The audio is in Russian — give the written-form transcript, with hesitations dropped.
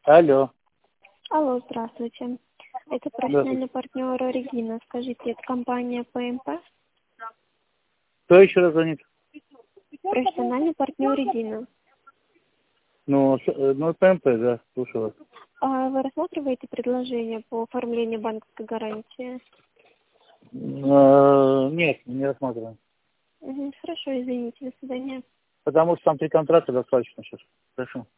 Алло. Алло, здравствуйте. Это профессиональный партнер Регина. Скажите, это компания ПМП? Кто еще раз звонит? Профессиональный партнер Регина. Ну, ПМП, да, слушаю вас. А вы рассматриваете предложение по оформлению банковской гарантии? Нет, не рассматриваем. Хорошо, извините, до свидания. Потому что там 3 контракта достаточно сейчас. Хорошо.